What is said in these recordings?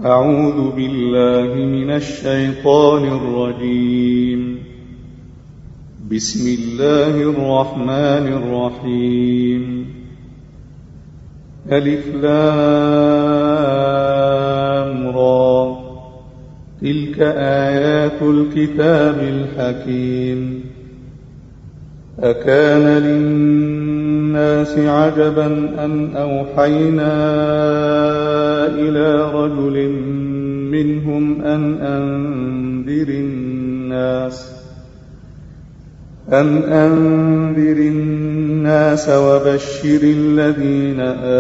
أعوذ بالله من الشيطان الرجيم. بسم الله الرحمن الرحيم. ألف لام را، تلك آيات الكتاب الحكيم. أكان للناس عجبا أن أوحينا إلى رجل منهم أن أنذر الناس وبشر الذين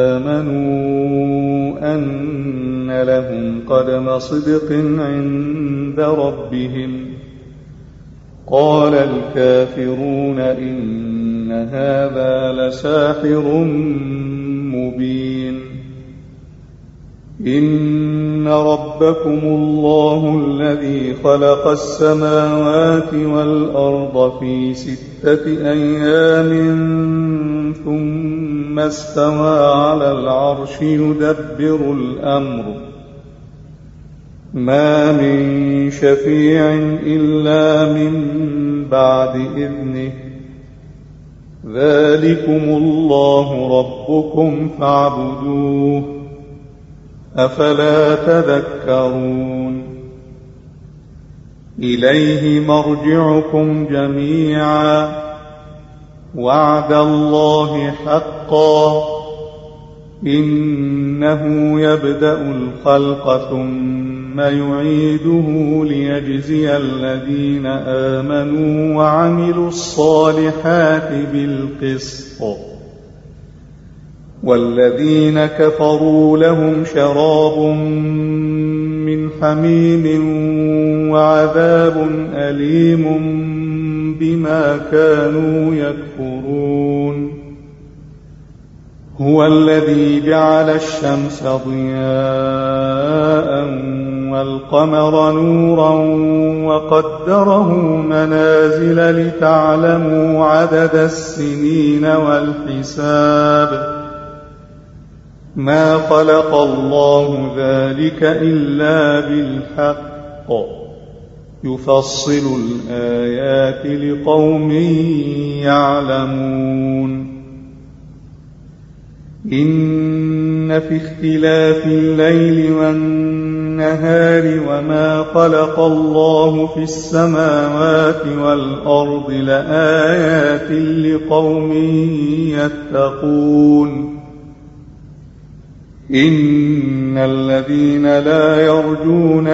آمنوا أن لهم قدم صدق عند ربهم. قال الكافرون إن هذا لساحر مبين. إن ربكم الله الذي خلق السماوات والأرض في 6 أيام ثم استوى على العرش يدبر الأمر. ما من شفيع إلا من بعد إذنه. ذلكم الله ربكم فاعبدوه، أفلا تذكرون. إليه مرجعكم جميعا، وعد الله حقا. إنه يبدأ الخلق ثم يعيده ليجزي الذين آمنوا وعملوا الصالحات بالقسط. والذين كفروا لهم شراب من حميم وعذاب أليم بما كانوا يكفرون. هو الذي جعل الشمس ضياء والقمر نورا وقدره منازل لتعلموا عدد السنين والحساب. ما خلق الله ذلك إلا بالحق، يفصل الآيات لقوم يعلمون. إن في اختلاف الليل والنهار وما خلق الله في السماوات والأرض لآيات لقوم يتقون. إن الذين لا يرجون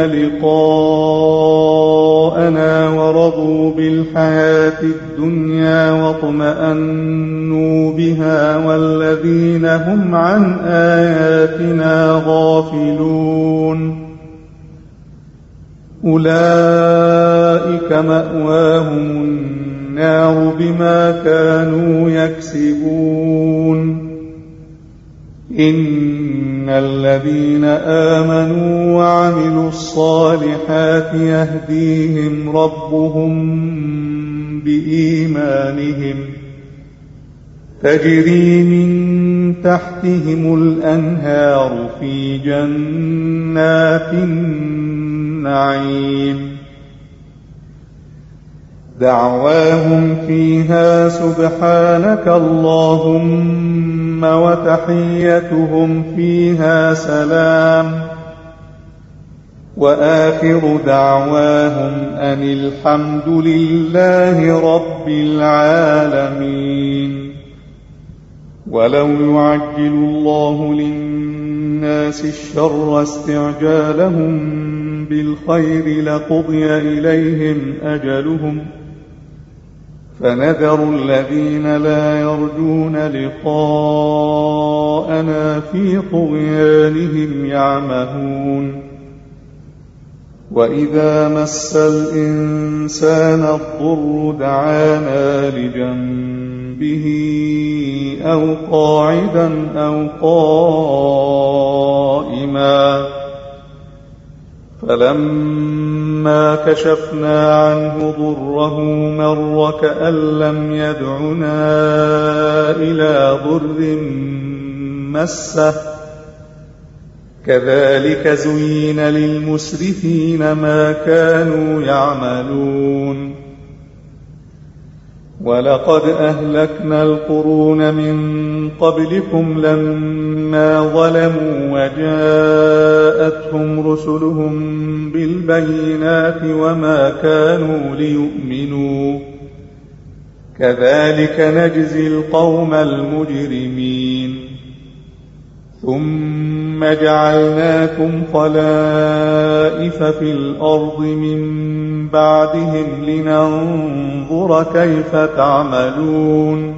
لقاءنا ورضوا بالحياة الدنيا واطمأنوا بها والذين هم عن آياتنا غافلون أولئك مأواهم النار بما كانوا يكسبون. إن الذين آمنوا وعملوا الصالحات يهديهم ربهم بإيمانهم، تجري من تحتهم الأنهار في جنات النعيم. دعواهم فيها سبحانك اللهم وتحيتهم فيها سلام. وآخر دعواهم أن الحمد لله رب العالمين. ولو يعجل الله للناس الشر استعجالهم بالخير لقضي إليهم أجلهم، فنذر الذين لا يرجون لقاءنا في طغيانهم يعمهون. وإذا مس الإنسان الضر دعانا لجنبه أو قاعدا أو قائما، فلما كشفنا عنه ضره مر كأن لم يدعنا إلى ضر مسه كذلك زين للمسرفين ما كانوا يعملون ولقد أهلكنا القرون من قبلكم لما ظلموا وجاءتهم رسلهم بالبينات وما كانوا ليؤمنوا كذلك نجزي القوم المجرمين ثم جعلناكم خلائف في الأرض من بعدهم لننظر كيف تعملون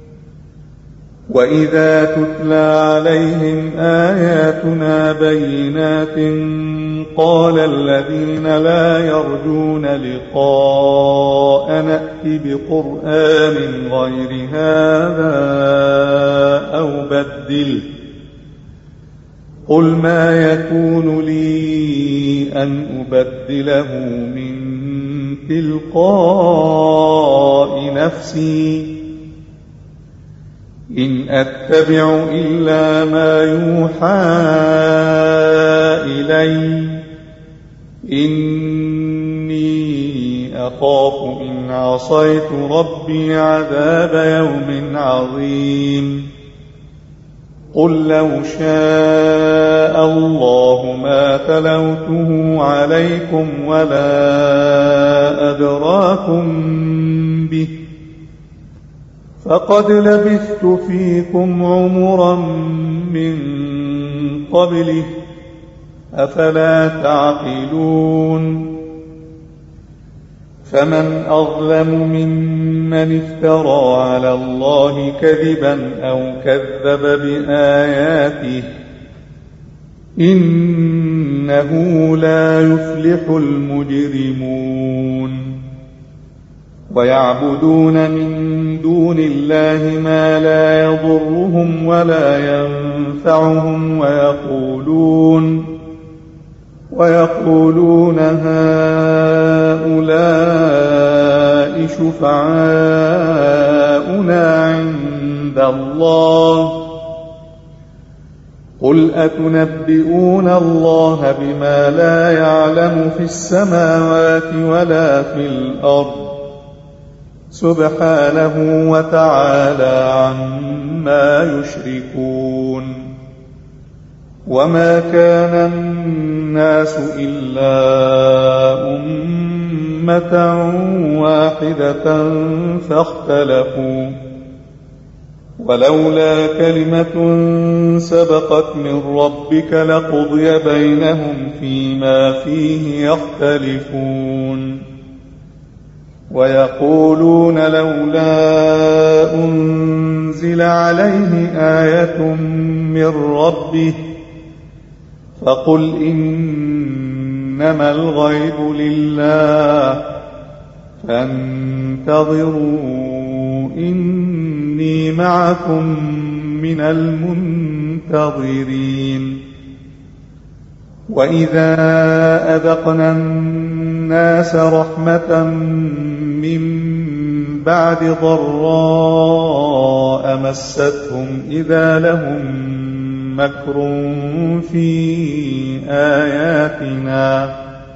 وإذا تتلى عليهم آياتنا بينات قال الذين لا يرجون لقاء نأت بقرآن غير هذا أو بدله قل ما يكون لي أن أبدله من تلقاء نفسي إن أتبع إلا ما يوحى إلي إني أخاف إن عصيت ربي عذاب يوم عظيم قل لو شاء الله ما تلوته عليكم ولا أدراكم به فقد لبثت فيكم عمرا من قبله أفلا تعقلون فمن أظلم ممن افترى على الله كذبا أو كذب بآياته إنه لا يفلح المجرمون ويعبدون من دون الله ما لا يضرهم ولا ينفعهم ويقولون هؤلاء شفعاؤنا عند الله قل أتنبئون الله بما لا يعلم في السماوات ولا في الأرض سبحانه وتعالى عما يشركون وما كان الناس إلا أمة واحدة فاختلفوا ولولا كلمة سبقت من ربك لقضي بينهم فيما فيه يختلفون ويقولون لولا أنزل عليه آية من ربه فقل إنما الغيب لله فانتظروا إني معكم من المنتظرين وإذا أذقنا الناس رحمة من بعد ضراء مستهم إذا لهم مكر في آياتنا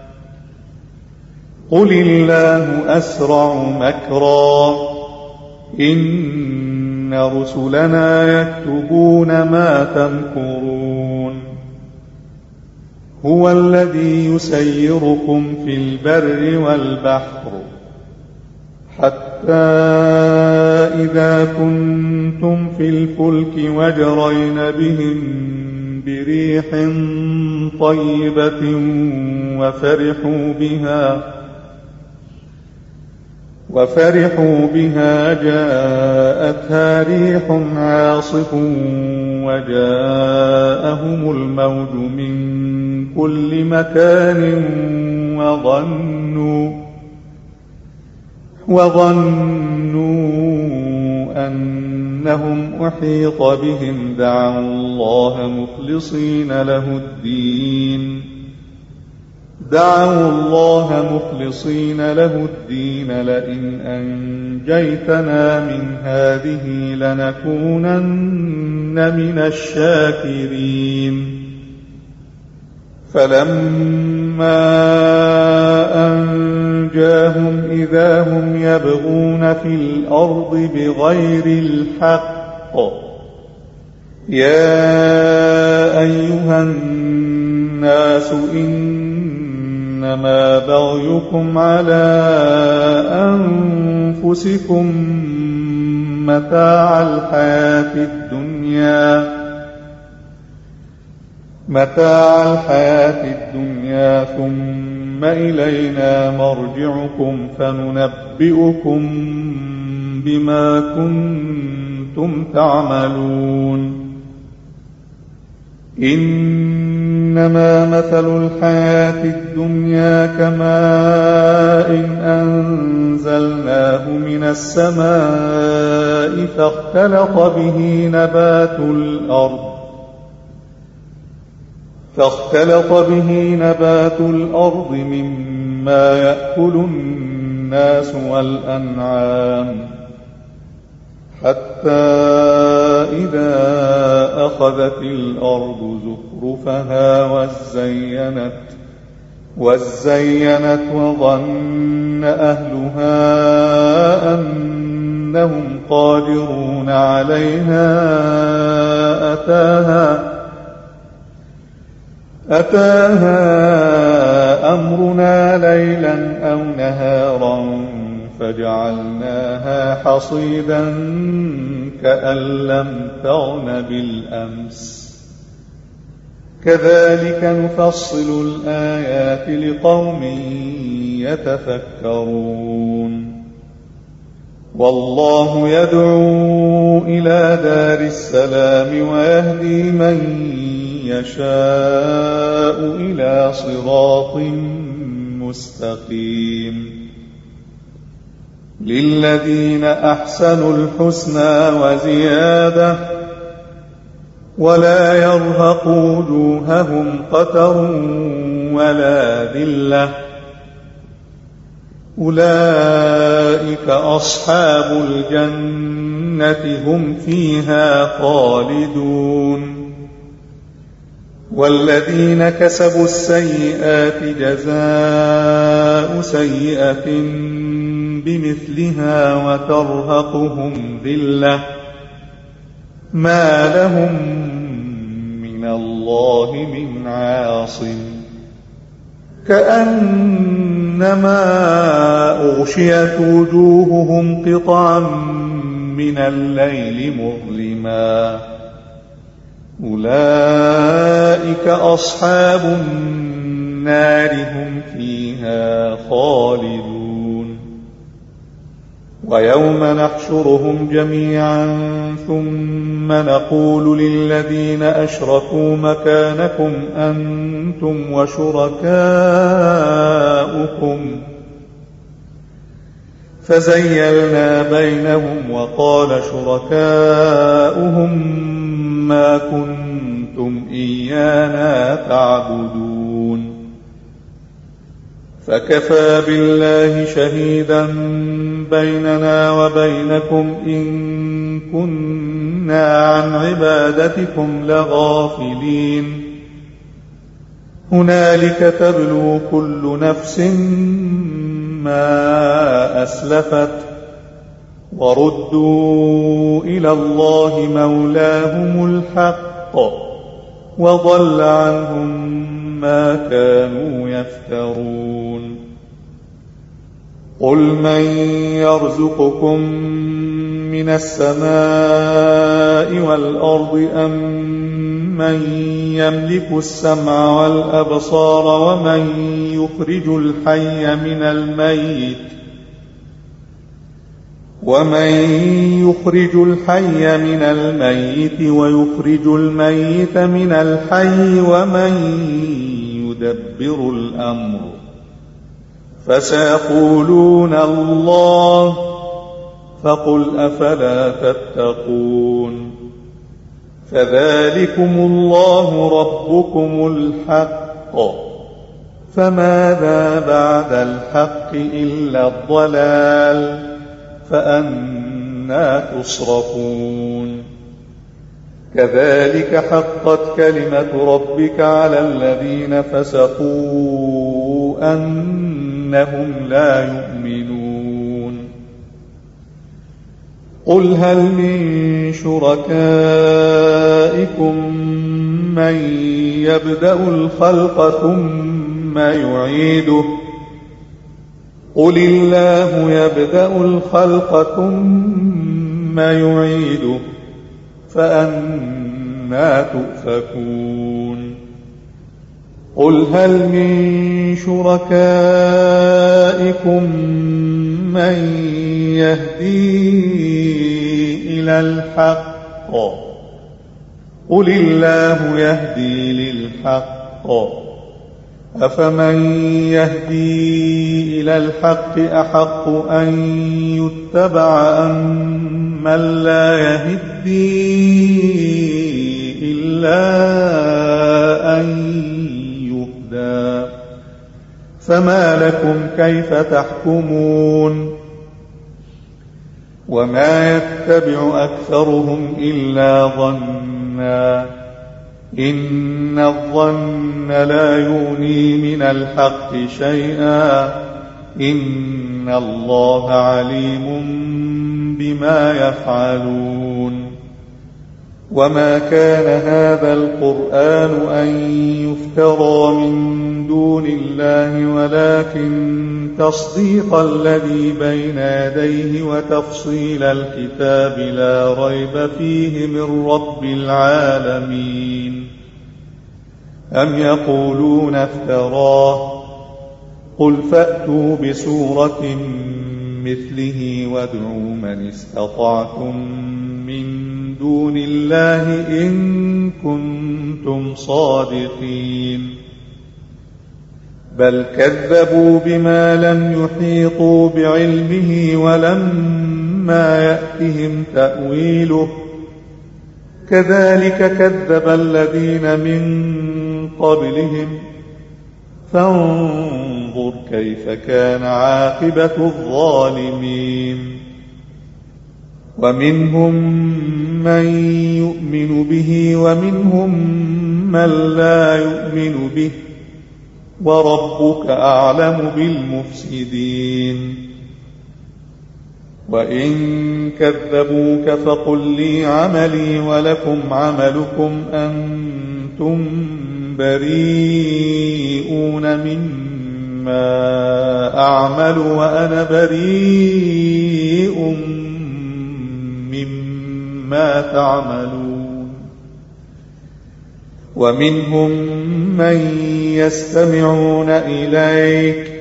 قل الله أسرع مكرا إن رسلنا يكتبون ما تمكرون هو الذي يسيركم في البر والبحر حتى إذا كنتم في الفلك وجرين بهم بريح طيبة وفرحوا بها جاءتها ريح عاصف وجاءهم الموج من كل مكان وظنوا أنهم أحيط بهم دعوا الله مخلصين له الدين لئن أنجيتنا من هذه لنكونن من الشاكرين فلما أنجاهم إذا هم يبغون في الأرض بغير الحق. يا أيها الناس إنما بغيكم على أنفسكم متاع الحياة الدنيا ثم إلينا مرجعكم فننبئكم بما كنتم تعملون. إنما مثل الحياة الدنيا كماء أنزلناه من السماء فاختلط به نبات الأرض مما يأكل الناس والأنعام حتى إذا أخذت الأرض زخرفها وزينت وظن أهلها أنهم قادرون عليها أتاها أمرنا ليلا أو نهارا فجعلناها حصيدا كأن لم تغن بالأمس كذلك نفصل الآيات لقوم يتفكرون. والله يدعو إلى دار السلام ويهدي من يشاء إلى صراط مستقيم. للذين أحسنوا الحسنى وزيادة ولا يرهق وجوههم قتر ولا ذلة أولئك أصحاب الجنة هم فيها خالدون. والذين كسبوا السيئات جزاء سيئة بمثلها وترهقهم ذلة ما لهم من الله من عاصم كأنما أغشيت وجوههم قطعا من الليل مظلما أولئك أصحاب النار هم فيها خالدون. ويوم نحشرهم جميعا ثم نقول للذين أشركوا مكانكم أنتم وشركاؤكم فزيلنا بينهم وقال شركاؤهم ما كنتم إيانا تعبدون فكفى بالله شهيدا بيننا وبينكم إن كنا عن عبادتكم لغافلين. هنالك تبلو كل نفس ما أسلفت وردوا إلى الله مولاهم الحق وضل عنهم ما كانوا يفترون. قل من يرزقكم من السماء والأرض أم من يملك السمع والأبصار ومن يخرج الحي من الميت ويخرج الميت من الحي ومن يدبر الأمر فسيقولون الله فقل أفلا تتقون. فذلكم الله ربكم الحق فماذا بعد الحق إلا الضلال فأنى تصرفون. كذلك حقت كلمة ربك على الذين فسقوا أنهم لا يؤمنون قل هل من شركائكم من يبدأ الخلق ثم يعيده قل الله يبدأ الخلق ثم يعيده فأنى تؤفكون قل هل من شركائكم من يهدي إلى الحق قل الله يهدي للحق أفمن يهدي إلى الحق أحق أن يتبع أم من لا يهدي إلا أن يهدى فما لكم كيف تحكمون وما يتبع أكثرهم إلا ظنا إن الظن لا يغني من الحق شيئا إن الله عليم بما يفعلون وما كان هذا القرآن أن يفترى من دون الله ولكن تصديق الذي بين يديه وتفصيل الكتاب لا ريب فيه من رب العالمين أم يقولون افتراه قل فأتوا بسورة مثله وادعوا من استطعتم من دون الله إن كنتم صادقين بل كذبوا بما لم يحيطوا بعلمه ولما يأتهم تأويله كذلك كذب الذين من قبلهم فانظر كيف كان عاقبة الظالمين ومنهم من يؤمن به ومنهم من لا يؤمن به وربك أعلم بالمفسدين وإن كذبوك فقل لي عملي ولكم عملكم أنتم بريئون مما أعمل وأنا بريء مما تعملون ومنهم من يستمعون إليك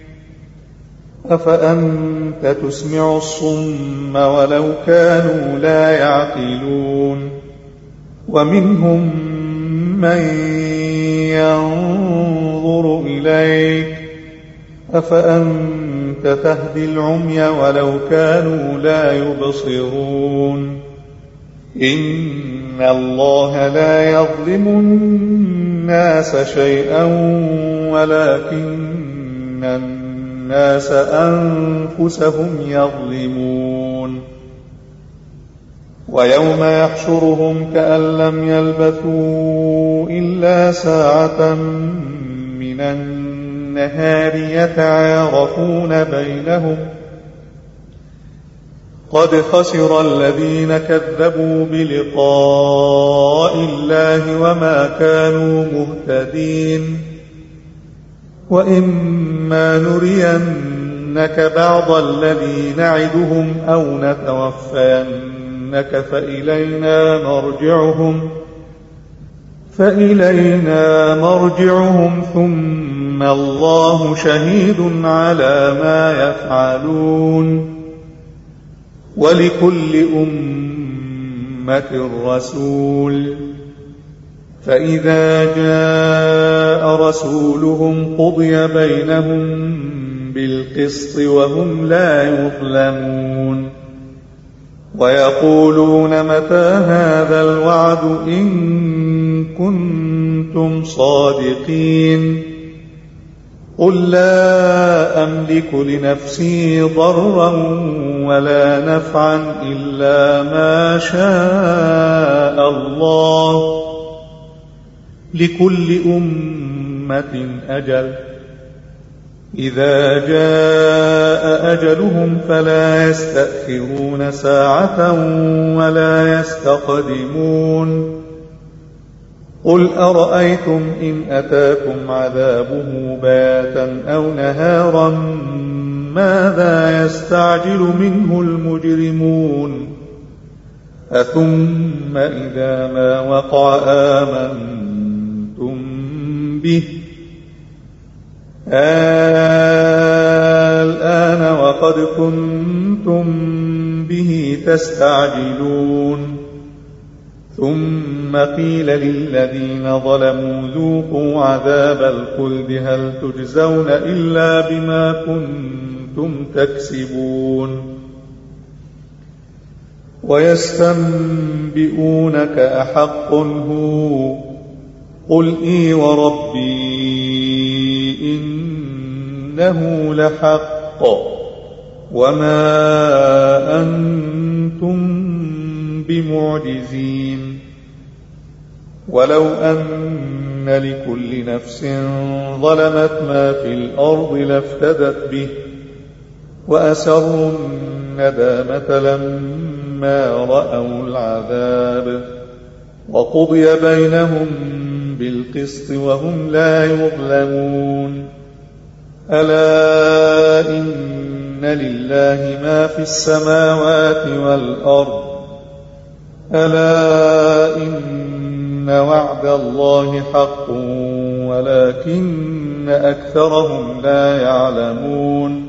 أفأنت تسمع الصم ولو كانوا لا يعقلون ومنهم من ينظر إليك أفأنت تهدي العمي ولو كانوا لا يبصرون إن الله لا يظلم الناس شيئا ولكن الناس أنفسهم يظلمون ويوم يحشرهم كأن لم يلبثوا إلا ساعة من النهار يتعارفون بينهم قد خسر الذين كذبوا بلقاء الله وما كانوا مهتدين وإما نرينك بعض الذي نعدهم أو نتوفينك فإلينا مرجعهم ثم الله شهيد على ما يفعلون ولكل أمة رسول فإذا جاء رسولهم قضي بينهم بالقسط وهم لا يظلمون ويقولون متى هذا الوعد إن كنتم صادقين قل لا أملك لنفسي ضرا ولا نفعا إلا ما شاء الله، لكل أمة أجل، إذا جاء أجلهم فلا يستأخرون ساعة ولا يستقدمون. قل أرأيتم إن أتاكم عذابه بياتا أو نهارا ماذا يستعجل منه المجرمون؟ أثم إذا ما وقع آمنتم به؟ الآن وقد كنتم به تستعجلون. ثم قيل للذين ظلموا ذوقوا عذاب الخلد هل تجزون إلا بما كنتم تكسبون. ويستنبئونك أحق هو؟ قل إي وربي إنه لحق وما أنتم بمعجزين. ولو أن لكل نفس ظلمت ما في الأرض لافتدت به وأسروا الندامة لما رأوا العذاب وقضي بينهم بالقسط وهم لا يظلمون. ألا إن لله ما في السماوات والأرض، ألا إن وعد الله حق ولكن أكثرهم لا يعلمون.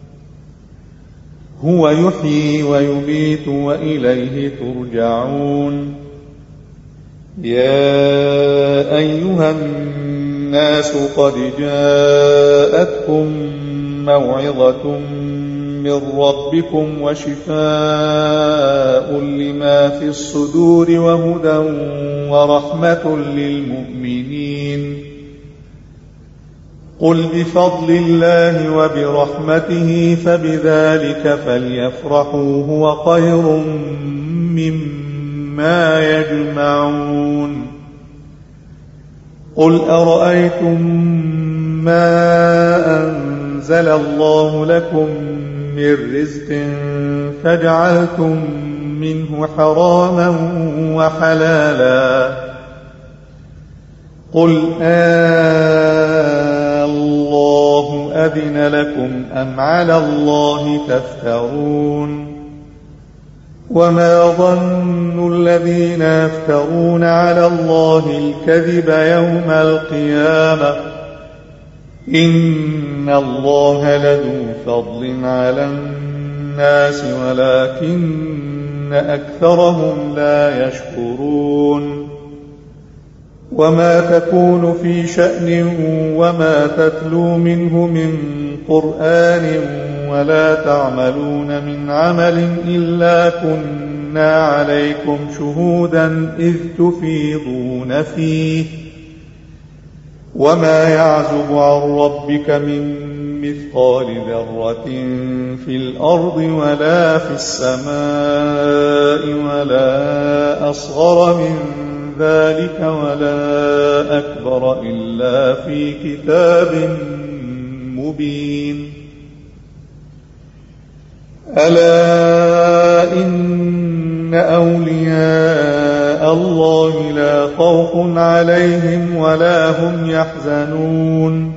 هو يحيي ويميت وإليه ترجعون. يا أيها الناس قد جاءتكم موعظة من ربكم وشفاء لما في الصدور وهدى ورحمة للمؤمنين. قل بفضل الله وبرحمته فبذلك فليفرحوا هو خير مما يجمعون. قل أرأيتم ما أنزل الله لكم من رزق فجعلتم منه حراما وحلالا، قل الله أذن لكم أم على الله تفترون؟ وما ظن الذين يفترون على الله الكذب يوم القيامة؟ إن الله لذو فضل على الناس ولكن أكثرهم لا يشكرون. وما تكون في شأن وما تتلو منه من قرآن ولا تعملون من عمل إلا كنا عليكم شهودا إذ تفيضون فيه. وما يعزب عن ربك من مثقال ذرة في الأرض ولا في السماء ولا أصغر من ذلك ولا أكبر إلا في كتاب مبين. ألا إن أولياء الله لا خوف عليهم ولا هم يحزنون،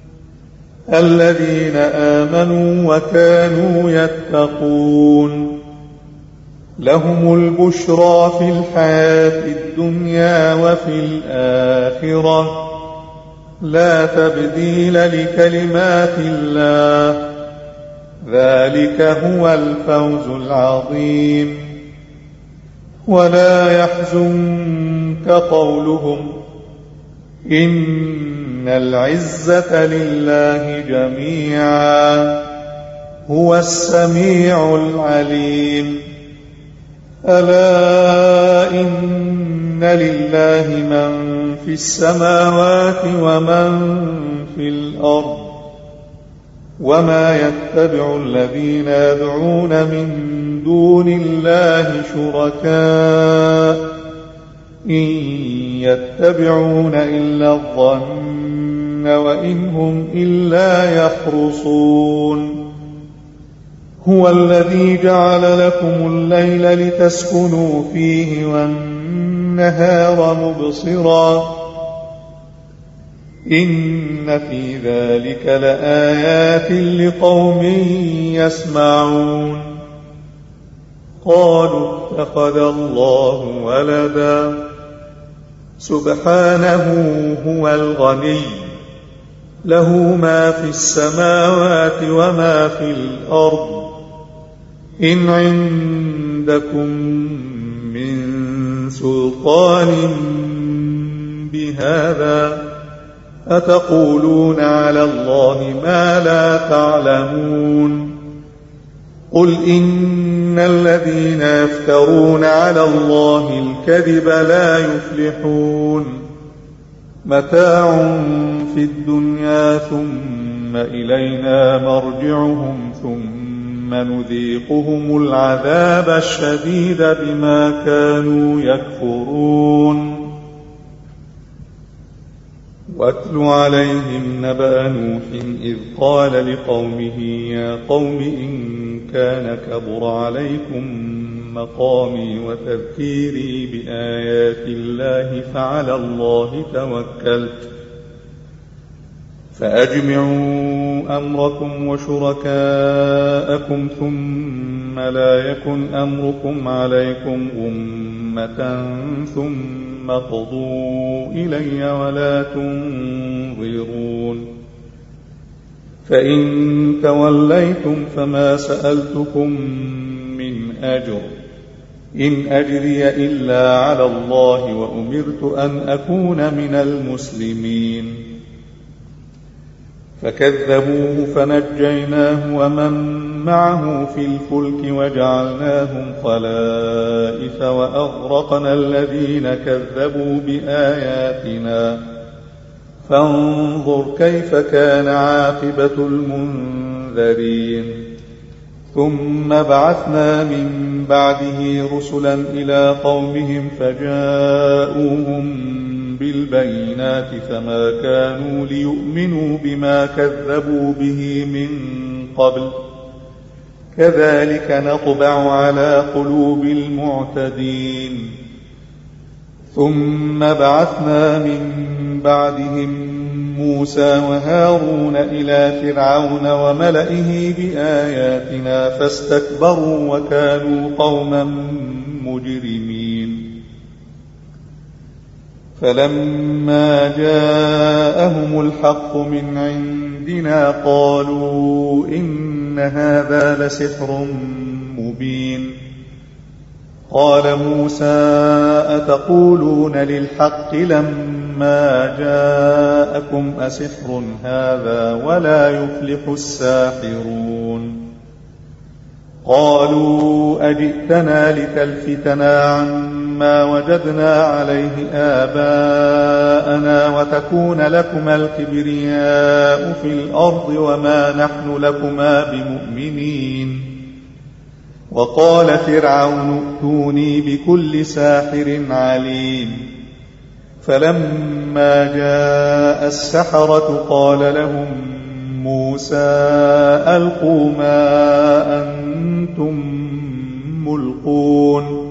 الذين آمنوا وكانوا يتقون. لهم البشرى في الحياة الدنيا وفي الآخرة، لا تبديل لكلمات الله، ذلك هو الفوز العظيم. ولا يحزنك قولهم إن العزة لله جميعا هو السميع العليم. ألا إن لله من في السماوات ومن في الأرض، وما يتبع الذين يدعون من دون الله شركاء إن يتبعون إلا الظن وإن هم إلا يخرصون هو الذي جعل لكم الليل لتسكنوا فيه والنهار مبصرا إن في ذلك لآيات لقوم يسمعون قالوا اتخذ الله ولدا سبحانه هو الغني له ما في السماوات وما في الأرض إن عندكم من سلطان بهذا أتقولون على الله ما لا تعلمون قل إن الذين يفترون على الله الكذب لا يفلحون متاع في الدنيا ثم إلينا مرجعهم ثم نذيقهم العذاب الشديد بما كانوا يكفرون واتل عليهم نبأ نوح إذ قال لقومه يا قوم إن كان كبر عليكم مقامي وتذكيري بآيات الله فعلى الله توكلت فأجمعوا أمركم وشركاءكم ثم لا يكن أمركم عليكم أمة ثم قضوا إلي ولا تنظرون فإن توليتم فما سألتكم من أجر إن أجري إلا على الله وأمرت أن أكون من المسلمين فكذبوه فنجيناه ومن معه في الفلك وجعلناهم خلائف وأغرقنا الذين كذبوا بآياتنا فانظر كيف كان عاقبة المنذرين ثم بعثنا من بعده رسلا إلى قومهم فجاءوهم بالبينات فما كانوا ليؤمنوا بما كذبوا به من قبل كذلك نطبع على قلوب المعتدين ثم بعثنا من بعدهم موسى وهارون إلى فرعون وملئه بآياتنا فاستكبروا وكانوا قوما مجرمين فلما جاءهم الحق من عندنا قالوا إن هذا لسحر مبين قال موسى أتقولون للحق لما جاءكم أسحر هذا ولا يفلح الساحرون قالوا أجئتنا لتلفتنا عما وجدنا عليه آباءنا وتكون لكما الكبرياء في الأرض وما نحن لكما بمؤمنين وقال فرعون ائتوني بكل ساحر عليم فلما جاء السحرة قال لهم موسى ألقوا ما أنتم ملقون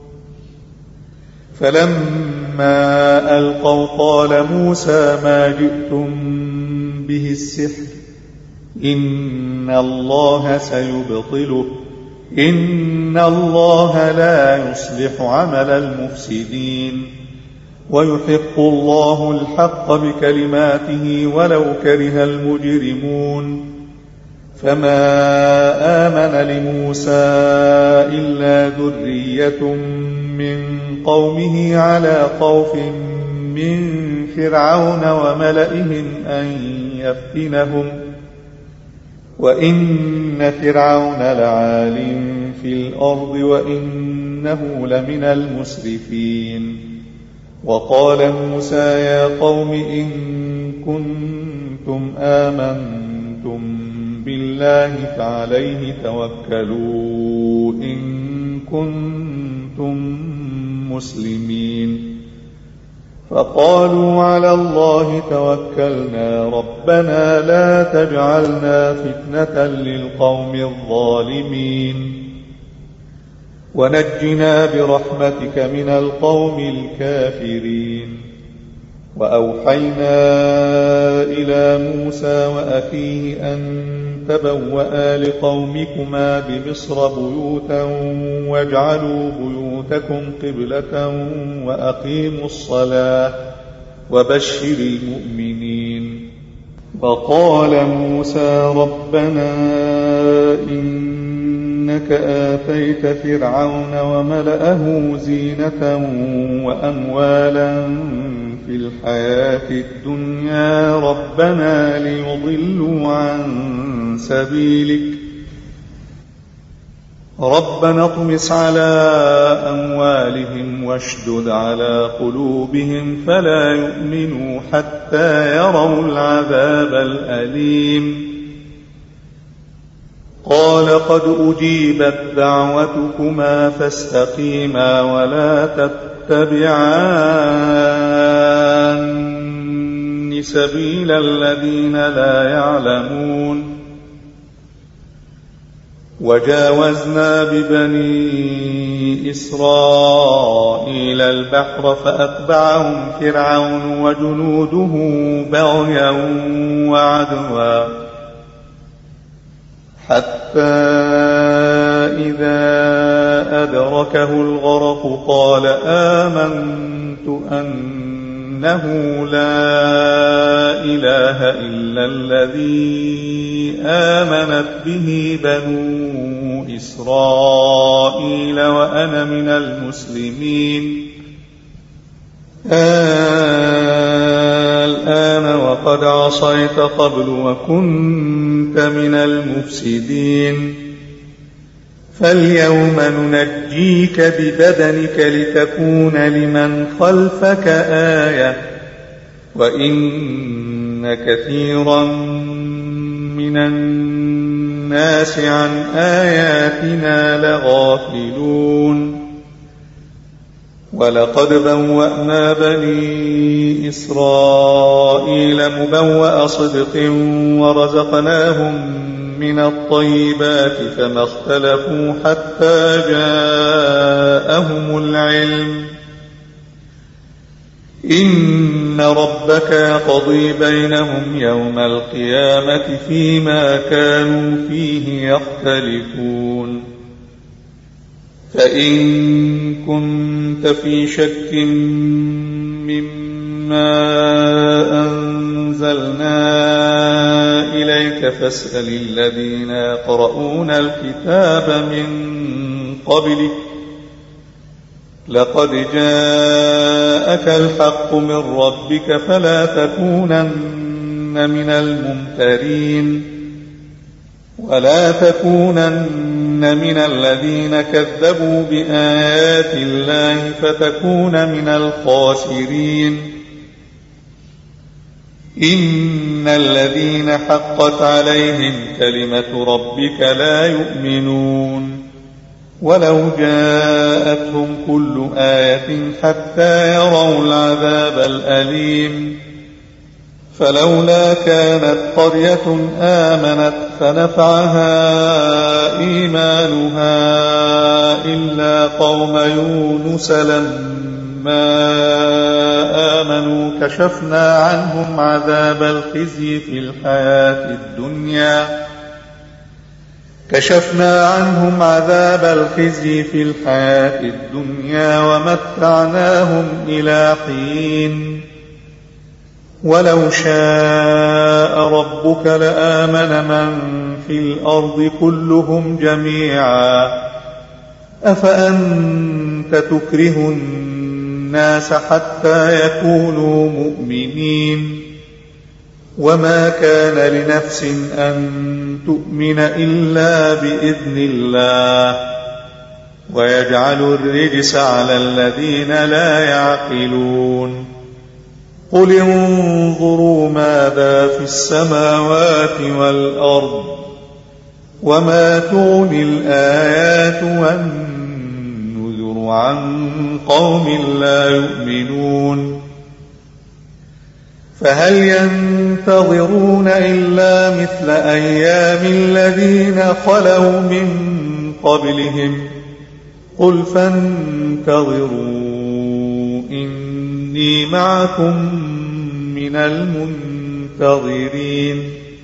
فلما ألقوا قال موسى ما جئتم به السحر إن الله سيبطله إن الله لا يصلح عمل المفسدين ويحق الله الحق بكلماته ولو كره المجرمون فما آمن لموسى إلا ذرية من قومه على خوف من فرعون وملئهم أن يفتنهم وإن فرعون لعال في الأرض وإنه لمن المسرفين وقال موسى يا قوم إن كنتم آمنتم بالله فعليه توكلوا إن كنتم مسلمين. فقالوا على الله توكلنا ربنا لا تجعلنا فتنة للقوم الظالمين ونجنا برحمتك من القوم الكافرين. وأوحينا إلى موسى وأخيه أن تبوأ لقومكما بمصر بيوتا واجعلوا بيوتكم قبلة وأقيموا الصلاة وبشر المؤمنين. وقال موسى ربنا إنك آتيت فرعون وملأه زينة وأموالا في الحياة الدنيا ربنا ليضلوا عن سبيلك ربنا اطمس على أموالهم واشدد على قلوبهم فلا يؤمنوا حتى يروا العذاب الأليم. قال قد أجيبت دعوتكما فاستقيما ولا تتبعان سبيل الذين لا يعلمون. وجاوزنا ببني إسرائيل البحر فأتبعهم فرعون وجنوده بغيا وعدوا حتى إذا أدركه الغرق قال آمنت أنه لا إله إلا الذي آمنت به بنو إسرائيل وأنا من المسلمين. الآن وقد عصيت قبل وكنت من المفسدين فاليوم ننجيك ببدنك لتكون لمن خلفك آية وإن كثيرا من الناس عن آياتنا لغافلون. ولقد بوأنا بني إسرائيل مبوأ صدق ورزقناهم من الطيبات فما اختلفوا حتى جاءهم العلم إن ربك يقضي بينهم يوم القيامة فيما كانوا فيه يختلفون. فإن كنت في شك مما أنزلنا إليك فاسأل الذين يقرؤون الكتاب من قبلك لقد جاءك الحق من ربك فلا تكونن من الممترين ولا تكونن من الذين كذبوا بآيات الله فتكون من الخاسرين. إن الذين حقت عليهم كلمة ربك لا يؤمنون ولو جاءتهم كل آية حتى يروا العذاب الأليم. فلولا كانت قرية آمنت فنفعها إيمانها إلا قوم يونس لما آمنوا كشفنا عنهم عذاب الخزي في الحياة الدنيا ومتعناهم إلى حين. ولو شاء ربك لآمن من في الأرض كلهم جميعا أفأنت تكره الناس حتى يكونوا مؤمنين وما كان لنفس أن تؤمن إلا بإذن الله ويجعل الرجس على الذين لا يعقلون. قل انظروا ماذا في السماوات والأرض وما تغني الآيات والنذر عن قوم لا يؤمنون فهل ينتظرون إلا مثل أيام الذين خلوا من قبلهم قل فانتظروا إني معكم من المنتظرين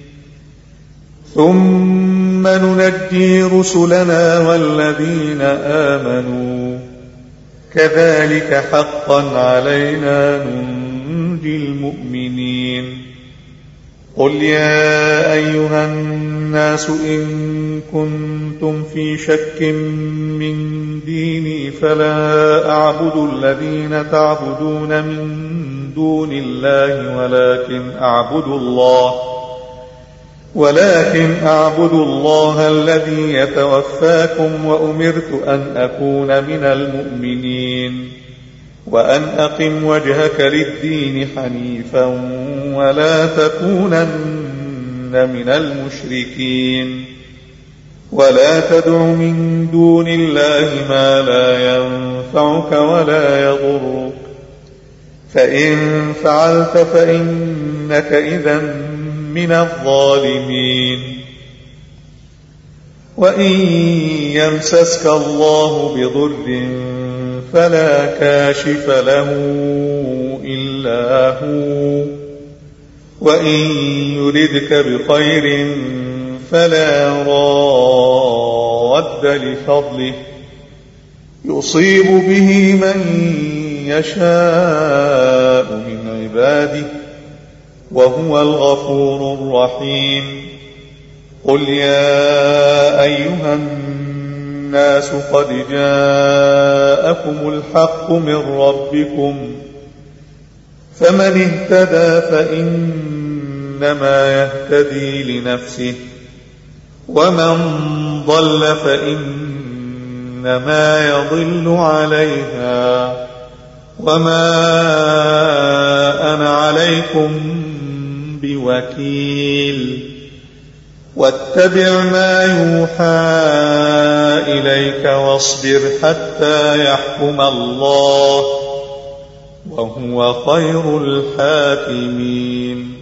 ثم ننجي رسلنا والذين آمنوا كذلك حقا علينا ننجي المؤمنين قل يا أيها الناس إن كنتم في شك من ديني فلا أعبد الذين تعبدون من دون الله ولكن أعبد الله الذي يتوفاكم وأمرت أن أكون من المؤمنين وأن أقم وجهك للدين حنيفا ولا تكونن من المشركين ولا تدع من دون الله ما لا ينفعك ولا يضرك فإن فعلت فإنك إذا من الظالمين وإن يمسسك الله بضر فلا كاشف له إلا هو وإن يردك بخير فلا راد لفضله يصيب به من يشاء من عباده وهو الغفور الرحيم قل يا أيها الناس قد جاءكم الحق من ربكم فمن اهتدى فإنما يهتدي لنفسه ومن ضل فإنما يضل عليها وما أنا عليكم بوكيل واتبع ما يوحى إليك واصبر حتى يحكم الله وهو خير الحاكمين